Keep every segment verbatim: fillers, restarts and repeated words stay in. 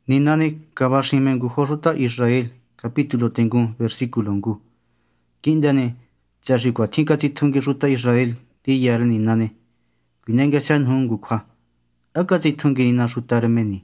Ninane kabashimen gujoruta Israel capítulo tengu versículo ngu. Kindane chashikwa tinka titungi ruta Israel diyar ninane. Gwinenge san hungu kwa. Aka titungi nina rutarmeni.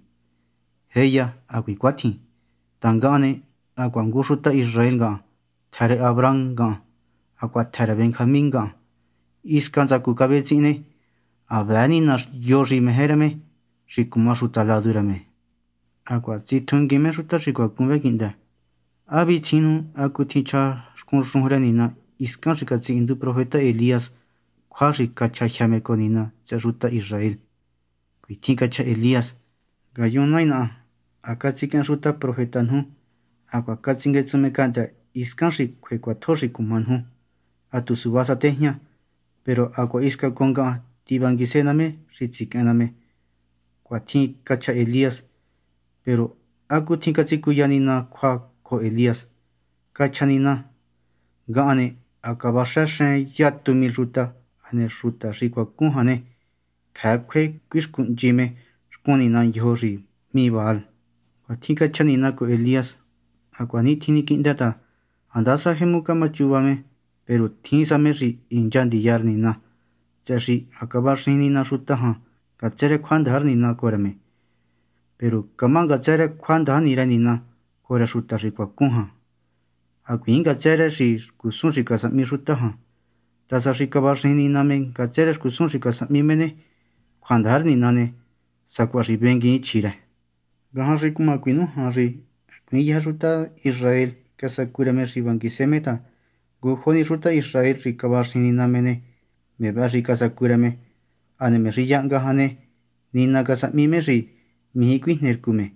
Heya agwikwati. Tangane agwa ngu ruta Israel ga. Thare Abraham ga. Agwa thare Benjamin ga. Iskanza kukabetsine. Abani na yori meherame. Rikuma ruta ladurame. Agua titungi me ruta rikwa kumbe kinda. Abi tinu aku ticha shkunshungra nina iskan rikatsi indu profeta Elías kwa rikacha jameko nina cha ruta Israel. Kuitinka cha Elías gayunaina akatsiken ruta profeta nhu agua katsinge tsumekanta iskan rikwe kwa toshi kumanhu atu subasa tehnya pero agua iska konga tibangisename ritsikename kwa tinka cha Elías pero aku tinka tsikuyani kwa ko Elías kachanina gane akabashashen yatumi ruta ane ruta rikwa kunhane kakwe kishkunjime shkunina yori mi baal kwa tinka chanina ko Elías akwani tini kindata andasa hemuka machubame pero tinsame ri injandi yarnina chashi akabashinina ruta ha kachere khwandhar nina korame pero kamanga chere khwanda nira nina kora ruta rikwa kunha akwinga chere ri kusun rikasa mi ruta ha tasa rikabashini name kachere kusun rikasa mi mene khwandar ninane sakwa ribengi chire gahan rikuma kwinu hari kwiya ruta Israel kasakura me ribangi semeta gujoni ruta Israel rikabashini namene me ba rikasakura me ane me riyanga hane nina kasa mi me ri mi kwihner kume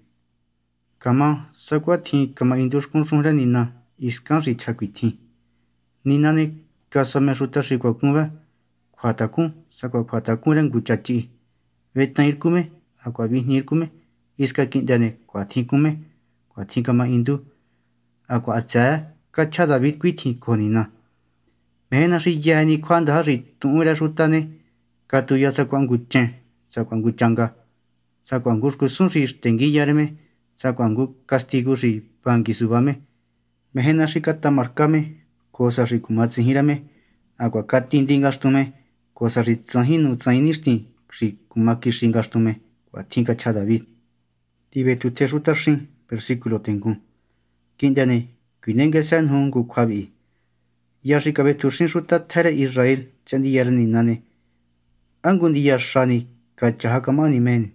kama sakwa thi kama indush kunshungra nina iskan ri chakwiti ninane kasame ruta rikwa kunba khwatakun sakwa khwatakun rengu chachi vetair kume akwa bihnir kume iska kindane kwa thi kume kwa thi kama indu akwa acha kacha David kwithi konina mena ri yani khwanda ri tuura rutane katuya sakwa nguchen sakwa nguchanga sakwa ngusku sunri tengiyarme sakwa ngu castigo ri bangi subame mehena shikata markame cosa ri kumatsi hirame akwa katindi ngastume cosa ri tsahinu tsainishti ri kumaki shingastume kwa tinka cha David tibe tu te rutashin versículo tengu kindane kwinenge san hungu khwabi yashi kabe tushin ruta thare Israel chandi yarni nane angundi yashani kacha kamani men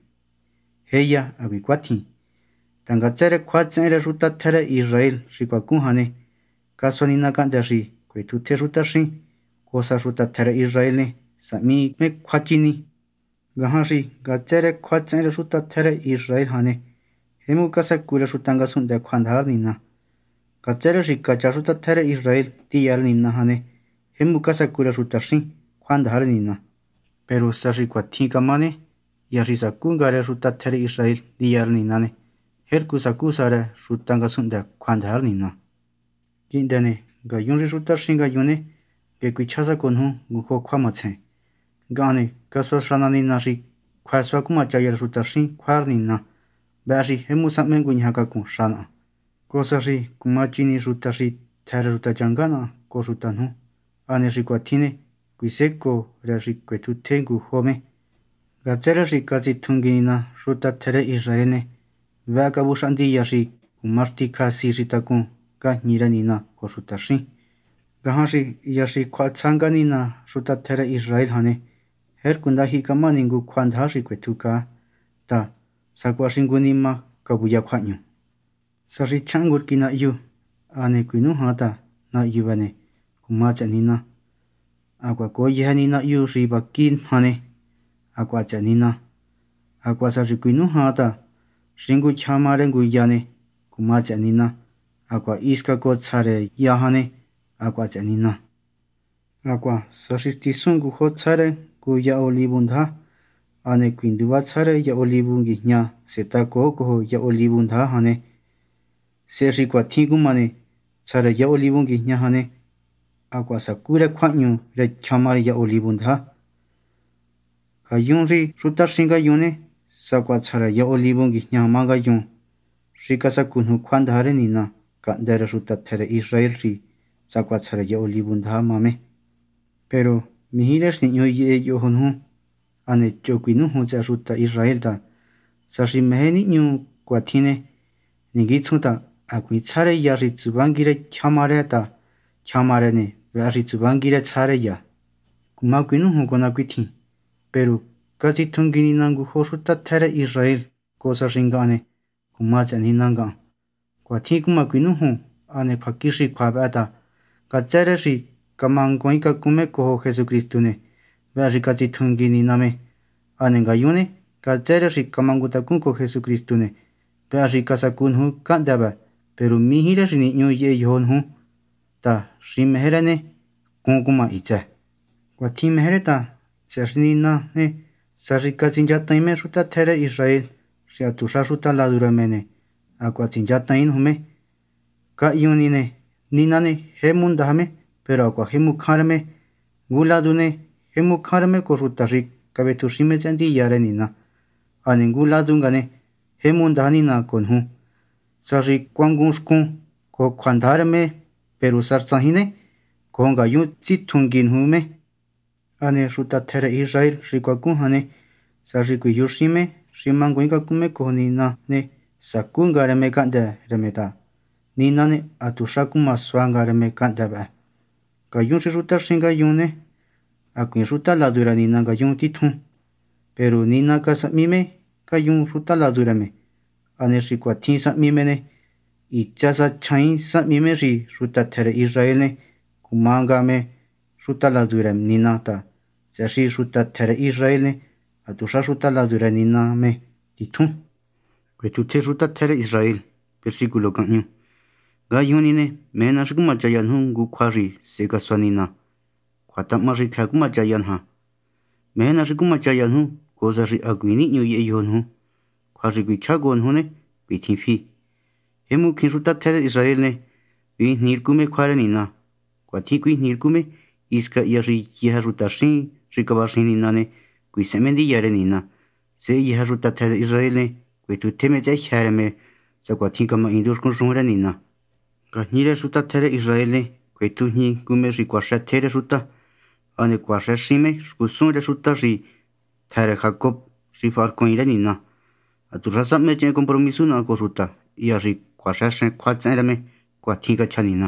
heya agwikwati tangachere khwachere ruta thare Israel rikwa kunhane kasoni nakanda ri kwetu the ruta shin cosa ruta thare Israel ne sami me khwachini gahanri gachere khwachere ruta thare Israel hane hemu kasa kula rutanga sunda khwandhar nina gachere rikacha ruta thare Israel tiyar nina hane hemu kasa kula ruta shin khwandhar nina pero sari kwathi kamane yari sakungare ruta thare Israel diyar ninane herku sakusare rutanga sunda khwandhar nina kindane gayunri ruta shinga yune ke kwichasa konhu gujo khwamatse gane kaswa shanani nari khwaswa kuma chayar ruta shin khwar nina bari hemu samen gunyaka kun shana cosa ri kumachini ruta ri thare ruta changana ko ruta nu ane rikwathine kwiseko ra rikwetu tengu home gachere rikatsi thungina ruta thare Israel ne vaka bushandi yashi kumarti kasi ritakun ka nira nina ko ruta shin gahanri yashi khwatsanga nina ruta thare Israel hane her kunda hi kamani ngu khwandha rikwetuka ta sakwa shingunima kabuya khwanyu sari changur kina yu ane kwinu hata na yubane kumacha nina akwa ko yehanina yu ribakin hane akwa chanina akwa sari kwinu hata shingu chamare ngu yane kumacha nina akwa iska ko tsare yahane akwa chanina akwa sari tisungu ho tsare ku ya olibundha ane kwinduwa tsare ya olibungi nya setako ko ya olibundha hane se rikwa thigumane tsare ya olibungi nya hane akwa sakura khwanyu re chamare ya olibundha kayunri ruta shinga yune sakwa tsara ya olibungi nya manga yun si kasakun hu kwandare nina kandere ruta tere Israel ri sakwatsare ya olibunda mame. Pero mihires ni yo ye yo hu ane chokwinu hu cha ruta Israel ta sashi meheni nyu kwathine nigitsuta akwi tsare ya ri tsubangire khamare ta khamare ne wa ri tsubangire tsare ya kuma kwinu hu kona kwithi. Pero kachi thungini nangu hosuta tere Israel kosa ringane kuma chani nanga kwathi kuma kwinu hu ane phakishi khwabata kachere ri kamangkoi ka kume ko Jesucristo ne wa ri kachi thungini name ane gayune kachere ri kamanguta kunko Jesucristo ne wa ri kasakun hu kandaba. Pero mihire ri ni nyu ye yon hu ta ri meherane kunkuma icha kwathi mehereta chasni na ne sarika chinjata ime ruta tere Israel ria tusha ruta ladura mene akwa chinjata in hume ka yuni ne ninane hemunda hame. Pero akwa hemu kharme guladune hemu kharme ko ruta ri kabetu shime chandi yare nina ane guladungane hemunda nina konhu sari kwanguskun ko khwandarme. Pero sarsahine konga yu chithungin hume ane ruta tere Israel rikwakun hane sari kuyushime rimangoi ka kume ko nina ne sakungare me kande remeta nina ne atusha kuma swangare me kande ba kayun ruta shinga yune akwin ruta ladura nina gayun tithun. Pero nina ka samime kayun ruta ladura me ane rikwathi samime ne ichasa chain samime ri ruta tere Israel ne kumanga me ruta ladura nina ta chashi ruta tere Israel ne atusha ruta ladura nina me tithun. Kwetu ruta tere Israel versículo kanyu gayuni ne mena shikuma chayan hu gu khwari seka swanina khwatama ri khakuma chayan ha mena shikuma chayan hu koza ri agwini nyu ye yon hu khwari gwi chagon hu ne bithifi hemu khin ruta tere Israel ne bi nirkume khware nina kwathi kwi nirkume iska yari ye ruta shin rikabashi nina ne kwi semendi yare nina se ye ruta tere Israel ne kwetu teme cha khareme sakwathi kama indur kun sungra nina ka nire ruta tere Israel ne kwetu ni kume ri kwasha tere ruta ane kwasha shime kusunre ruta ri tere Jacob ri farkoire nina aturasa me chen compromiso na ko ruta yari kwasha shen kwatsereme kwathi ka chanina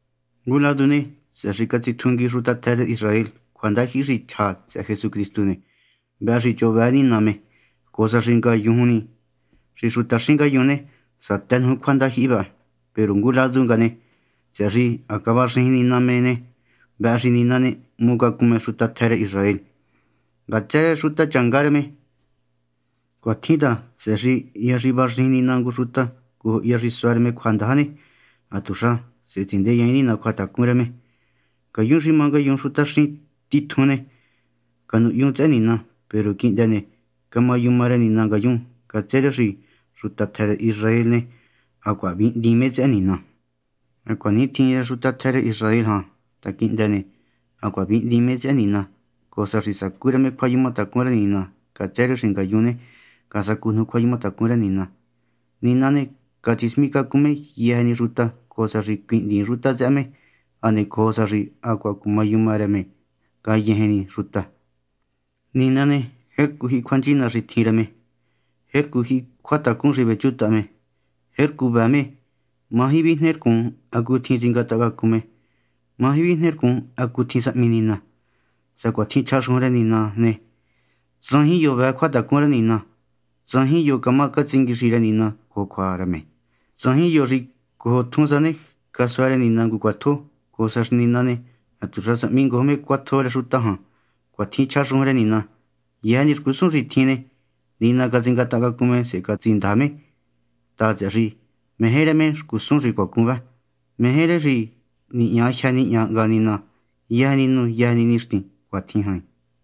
guladune se rikati thungi ruta tere Israel kwanda hi ri cha cha Jesucristo ne ba ri chobani name cosa ringa yuhuni ri ruta shinga yune satan hu kwanda hi ba. Pero guladungane chari akaba rini name ne ba rini nane muga kume ruta tere Israel gachere ruta changarme kwathida seri yari ba rini nangu ruta ko yari swarme kwandane atusha se tinde yani na kwata kureme kayun ri manga yun ruta ri tithune kanu yun chanina. Pero kindane kama yun marani nanga yun gachere ri ruta tere Israel ne akwa bi dime chanina akwa ni tin ruta tere Israel ha ta kindane akwa bi dime chanina cosa ri sakureme khwayuma ta kuranina gachere ringa yune kasakunu khwayuma ta kuranina nina ne kachismika kume yani ruta cosa ri kwindi ruta jame ane cosa ri akwa kumayumareme ka yeheni ruta nina ne herku hi khwanchina ri thirame herku hi khwata kun ri bechutame herku bame mahi bi nerkun akuthi jingata ka kume mahi bi nerkun akuthi saminina sakwathi chashore nina ne zahi yo ba khwata kun nina zahi yo kama ka chingi ri nina ko khwarame zahi yo ri ko thunzane kasware nina gu kwatho ko sasnina ne atusha samingo me kwatho ruta ha kwathi chashore nina yani kusun ri thine nina ka jingata ka kume se ka chindame ta jari mehere me kusun ri ko kuba mehere ri ni ya chani ya ganina yani nu yani nisti kwathi hai.